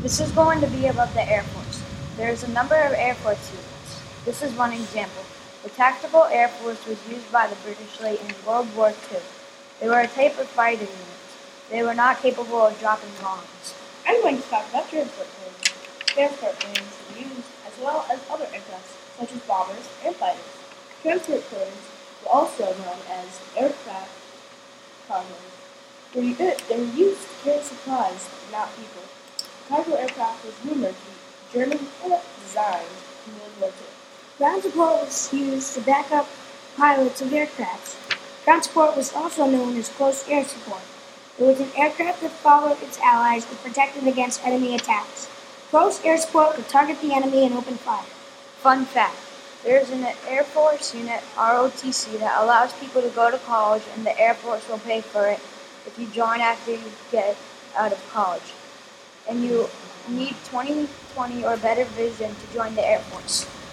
This is going to be about the Air Force. There is a number of Air Force units. This is one example. The Tactical Air Force was used by the British late in World War II. They were a type of fighter unit. They were not capable of dropping bombs. I'm going to talk about transport planes. Transport planes were used as well as other aircraft, such as bombers and fighters. Transport planes were also known as aircraft carriers. They were used to carry supplies, not people. Cargo aircraft was rumored to be German design in World War II. Ground support was used to back up pilots of aircraft. Ground support was also known as close air support. It was an aircraft that followed its allies and protected against enemy attacks. Close air support would target the enemy and open fire. Fun fact, there is an Air Force unit, ROTC, that allows people to go to college and the Air Force will pay for it if you join after you get out of college. And you need 20/20 or better vision to join the Air Force.